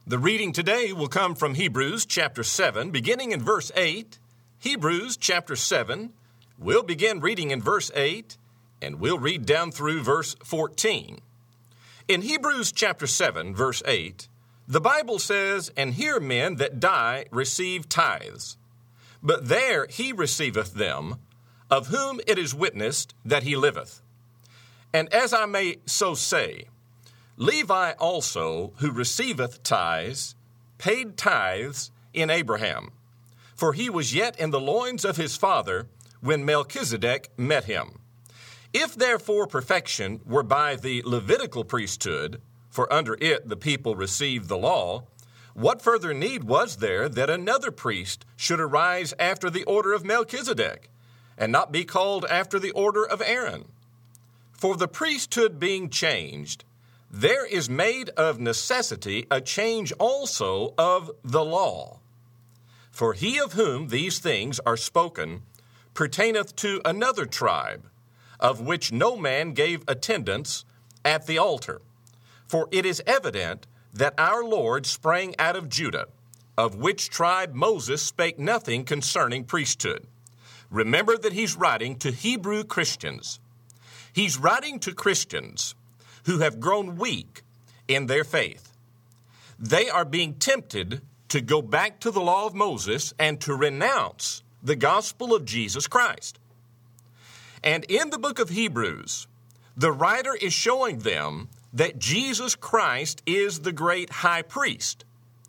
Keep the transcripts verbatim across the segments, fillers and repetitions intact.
The reading today will come from Hebrews chapter seven, beginning in verse eight. Hebrews chapter seven, we'll begin reading in verse eight, and we'll read down through verse fourteen. In Hebrews chapter seven, verse eight, the Bible says, "And here men that die receive tithes, but there he receiveth them, of whom it is witnessed that he liveth. And as I may so say, Levi also, who receiveth tithes, paid tithes in Abraham, for he was yet in the loins of his father when Melchizedek met him. If therefore perfection were by the Levitical priesthood, for under it the people received the law, what further need was there that another priest should arise after the order of Melchizedek, and not be called after the order of Aaron? For the priesthood being changed, there is made of necessity a change also of the law. For he of whom these things are spoken pertaineth to another tribe, of which no man gave attendance at the altar. For it is evident that our Lord sprang out of Judah, of which tribe Moses spake nothing concerning priesthood." Remember that he's writing to Hebrew Christians. He's writing to Christians who have grown weak in their faith. They are being tempted to go back to the law of Moses and to renounce the gospel of Jesus Christ. And in the book of Hebrews, the writer is showing them that Jesus Christ is the great high priest.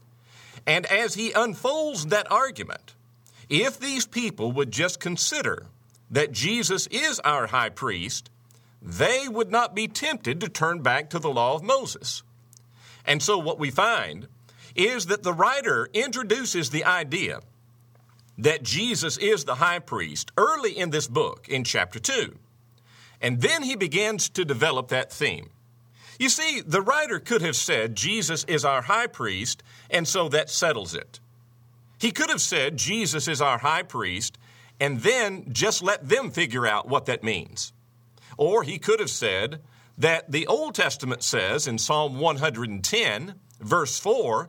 And as he unfolds that argument, if these people would just consider that Jesus is our high priest, they would not be tempted to turn back to the law of Moses. And so what we find is that the writer introduces the idea that Jesus is the high priest early in this book, in chapter two. And then he begins to develop that theme. You see, the writer could have said Jesus is our high priest, and so that settles it. He could have said Jesus is our high priest, and then just let them figure out what that means. Or he could have said that the Old Testament says in Psalm one hundred ten, verse four,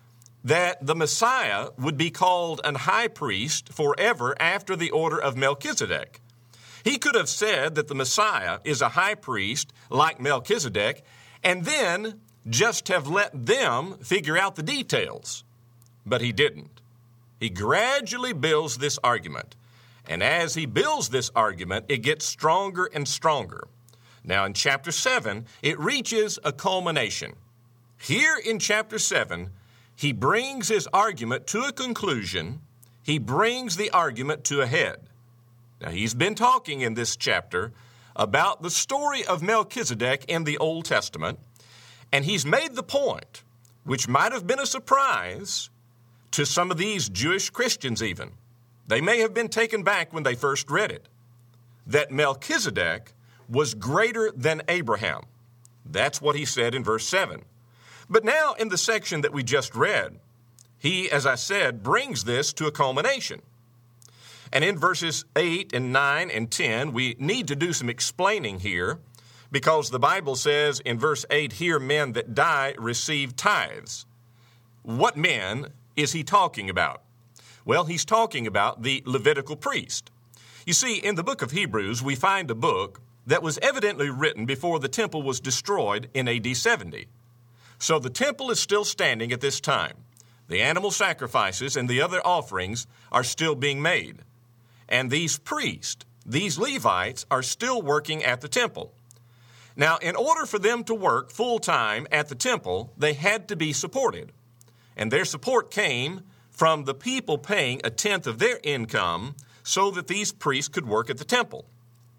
that the Messiah would be called an high priest forever after the order of Melchizedek. He could have said that the Messiah is a high priest like Melchizedek, and then just have let them figure out the details. But he didn't. He gradually builds this argument. And as he builds this argument, it gets stronger and stronger. Now in chapter seven, it reaches a culmination. Here in chapter seven, he brings his argument to a conclusion. He brings the argument to a head. Now he's been talking in this chapter about the story of Melchizedek in the Old Testament, and he's made the point, which might have been a surprise to some of these Jewish Christians even. They may have been taken back when they first read it, that Melchizedek was greater than Abraham. That's what he said in verse seven. But now in the section that we just read, he, as I said, brings this to a culmination. And in verses eight and nine and ten, we need to do some explaining here, because the Bible says in verse eight, "Here men that die receive tithes." What men is he talking about? Well, he's talking about the Levitical priest. You see, in the book of Hebrews, we find a book that was evidently written before the temple was destroyed in A D seventy. So the temple is still standing at this time. The animal sacrifices and the other offerings are still being made. And these priests, these Levites, are still working at the temple. Now, in order for them to work full-time at the temple, they had to be supported. And their support came from the people paying a tenth of their income so that these priests could work at the temple.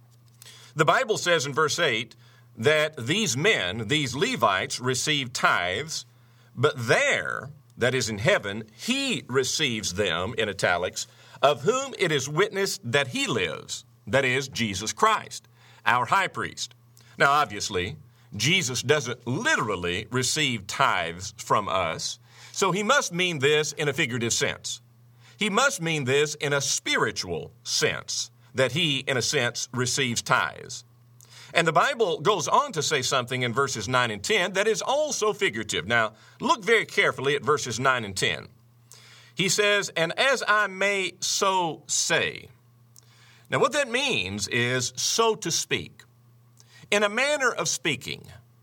The Bible says in verse eight that these men, these Levites, receive tithes, but there, that is in heaven, he receives them, in italics, of whom it is witnessed that he lives, that is, Jesus Christ, our high priest. Now, obviously, Jesus doesn't literally receive tithes from us, so he must mean this in a figurative sense. He must mean this in a spiritual sense, that he, in a sense, receives tithes. And the Bible goes on to say something in verses nine and ten that is also figurative. Now, look very carefully at verses nine and ten. He says, and as I may so say. Now, what that means is so to speak. In a manner of speaking,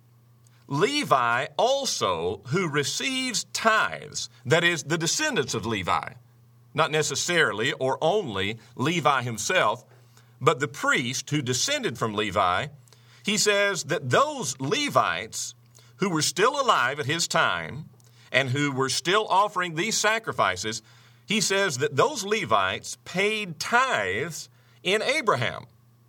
Levi also, who receives tithes, that is, the descendants of Levi, not necessarily or only Levi himself, but the priest who descended from Levi, he says that those Levites who were still alive at his time and who were still offering these sacrifices, he says that those Levites paid tithes in Abraham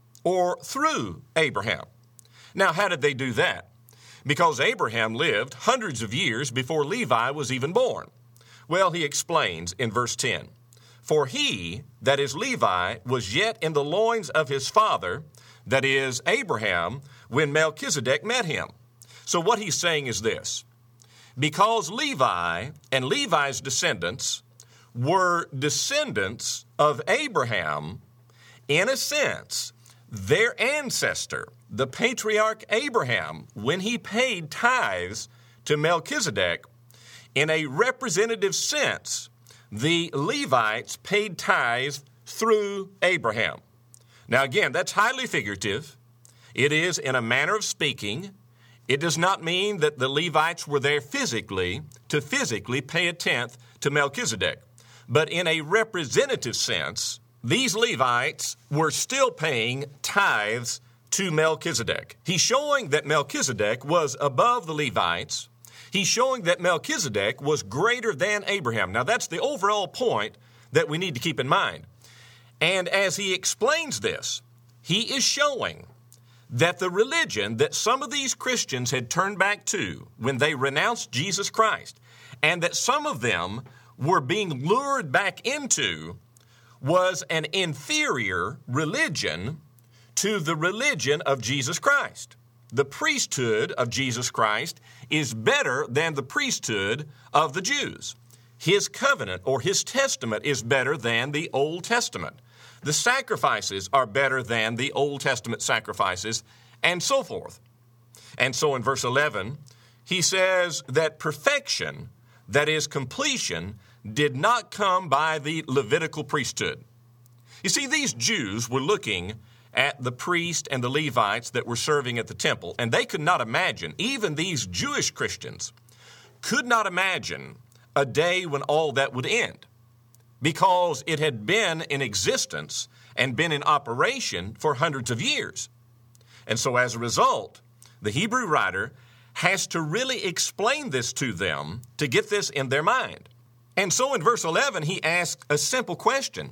or through Abraham. Now, how did they do that? Because Abraham lived hundreds of years before Levi was even born. Well, he explains in verse ten, for he, that is Levi, was yet in the loins of his father, that is Abraham, when Melchizedek met him. So what he's saying is this, because Levi and Levi's descendants were descendants of Abraham, in a sense, their ancestor, the patriarch Abraham, when he paid tithes to Melchizedek, in a representative sense, the Levites paid tithes through Abraham. Now again, that's highly figurative. It is in a manner of speaking. It does not mean that the Levites were there physically to physically pay a tenth to Melchizedek. But in a representative sense, these Levites were still paying tithes to Melchizedek. He's showing that Melchizedek was above the Levites. He's showing that Melchizedek was greater than Abraham. Now, that's the overall point that we need to keep in mind. And as he explains this, he is showing that the religion that some of these Christians had turned back to when they renounced Jesus Christ, and that some of them were being lured back into, was an inferior religion to the religion of Jesus Christ. The priesthood of Jesus Christ is better than the priesthood of the Jews. His covenant or his testament is better than the Old Testament. The sacrifices are better than the Old Testament sacrifices, and so forth. And so in verse eleven, he says that perfection, that is completion, did not come by the Levitical priesthood. You see, these Jews were looking at the priest and the Levites that were serving at the temple, and they could not imagine, even these Jewish Christians could not imagine a day when all that would end, because it had been in existence and been in operation for hundreds of years. And so as a result, the Hebrew writer has to really explain this to them to get this in their mind. And so in verse eleven, he asks a simple question.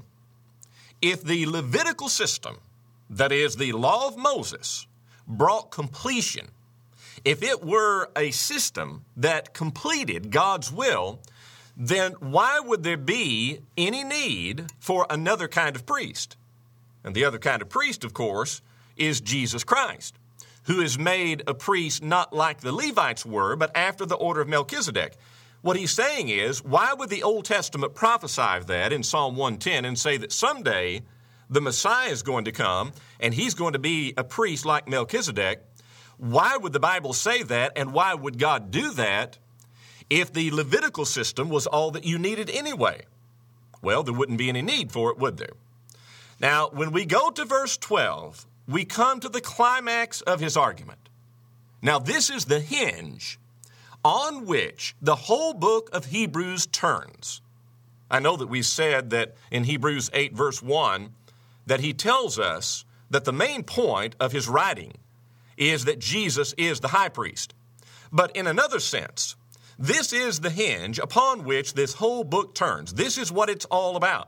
If the Levitical system, that is the law of Moses, brought completion, if it were a system that completed God's will, then why would there be any need for another kind of priest? And the other kind of priest, of course, is Jesus Christ, who is made a priest not like the Levites were, but after the order of Melchizedek. What he's saying is, why would the Old Testament prophesy that in Psalm one ten and say that someday the Messiah is going to come and he's going to be a priest like Melchizedek? Why would the Bible say that, and why would God do that if the Levitical system was all that you needed anyway? Well, there wouldn't be any need for it, would there? Now, when we go to verse twelve, we come to the climax of his argument. Now, this is the hinge on which the whole book of Hebrews turns. I know that we said that in Hebrews eight, verse one, that he tells us that the main point of his writing is that Jesus is the high priest. But in another sense, this is the hinge upon which this whole book turns. This is what it's all about.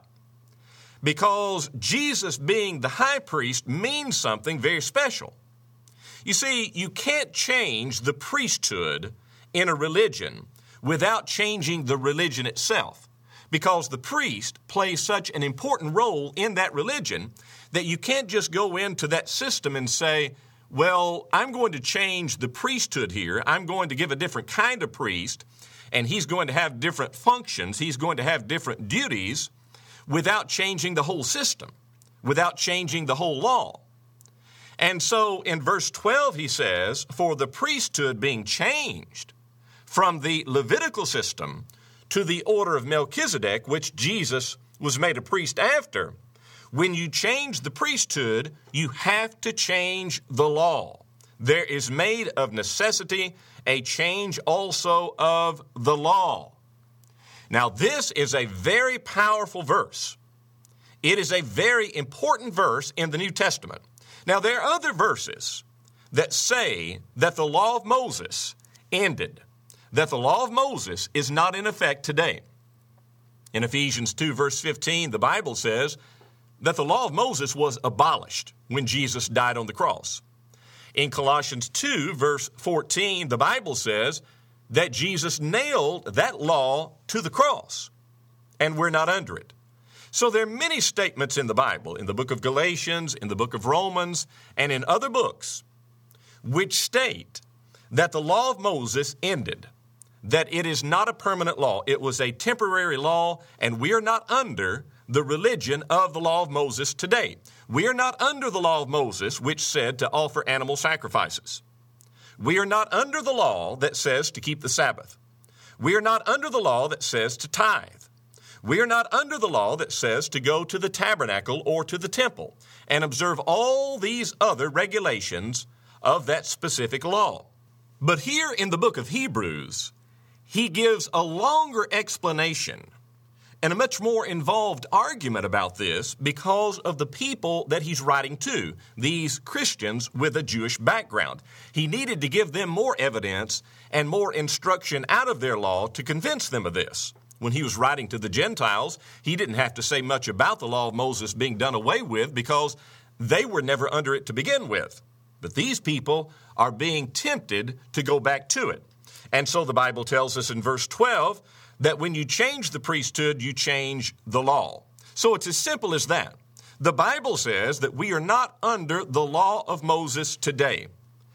Because Jesus being the high priest means something very special. You see, you can't change the priesthood in a religion without changing the religion itself, because the priest plays such an important role in that religion that you can't just go into that system and say, well, I'm going to change the priesthood here. I'm going to give a different kind of priest, and he's going to have different functions. He's going to have different duties without changing the whole system, without changing the whole law. And so in verse twelve, he says, for the priesthood being changed from the Levitical system to the order of Melchizedek, which Jesus was made a priest after, when you change the priesthood, you have to change the law. There is made of necessity a change also of the law. Now, this is a very powerful verse. It is a very important verse in the New Testament. Now, there are other verses that say that the law of Moses ended, that the law of Moses is not in effect today. In Ephesians two, verse fifteen, the Bible says that the law of Moses was abolished when Jesus died on the cross. In Colossians two, verse fourteen, the Bible says that Jesus nailed that law to the cross, and we're not under it. So there are many statements in the Bible, in the book of Galatians, in the book of Romans, and in other books, which state that the law of Moses ended, that it is not a permanent law. It was a temporary law, and we are not under the religion of the law of Moses today. We are not under the law of Moses, which said to offer animal sacrifices. We are not under the law that says to keep the Sabbath. We are not under the law that says to tithe. We are not under the law that says to go to the tabernacle or to the temple and observe all these other regulations of that specific law. But here in the book of Hebrews, he gives a longer explanation and a much more involved argument about this because of the people that he's writing to, these Christians with a Jewish background. He needed to give them more evidence and more instruction out of their law to convince them of this. When he was writing to the Gentiles, he didn't have to say much about the law of Moses being done away with because they were never under it to begin with. But these people are being tempted to go back to it. And so the Bible tells us in verse twelve that when you change the priesthood, you change the law. So it's as simple as that. The Bible says that we are not under the law of Moses today.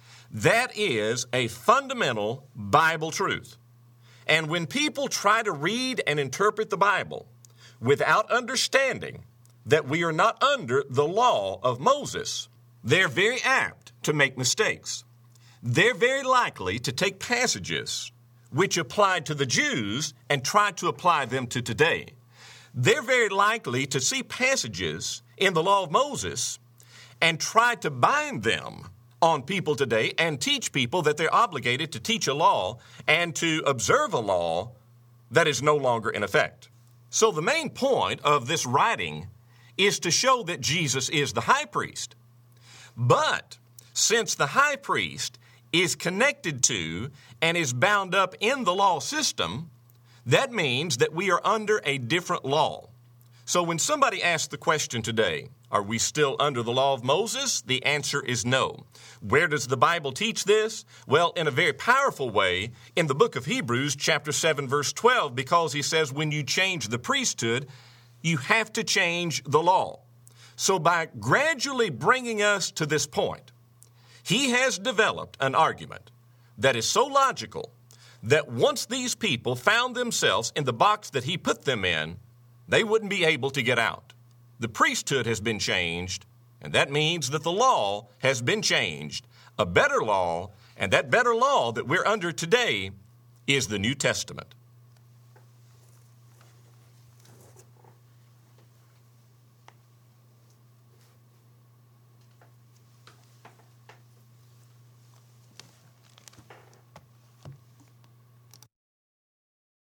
That is a fundamental Bible truth. And when people try to read and interpret the Bible without understanding that we are not under the law of Moses, they're very apt to make mistakes. They're very likely to take passages which applied to the Jews and try to apply them to today. They're very likely to see passages in the law of Moses and try to bind them on people today and teach people that they're obligated to teach a law and to observe a law that is no longer in effect. So the main point of this writing is to show that Jesus is the high priest. But since the high priest is connected to and is bound up in the law system, that means that we are under a different law. So when somebody asks the question today, are we still under the law of Moses? The answer is no. Where does the Bible teach this? Well, in a very powerful way, in the book of Hebrews, chapter seven, verse twelve, because he says when you change the priesthood, you have to change the law. So by gradually bringing us to this point, he has developed an argument that is so logical that once these people found themselves in the box that he put them in, they wouldn't be able to get out. The priesthood has been changed, and that means that the law has been changed, a better law, and that better law that we're under today is the New Testament.